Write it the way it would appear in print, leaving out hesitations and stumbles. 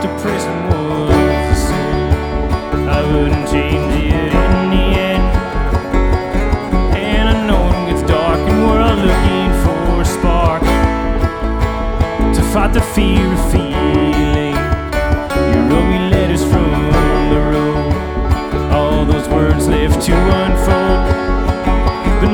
to prison was the same. I wouldn't change it in the end. And I know it gets dark and we're all looking for a spark to fight the fear of feeling. You wrote me letters from the road, all those words left to unfold.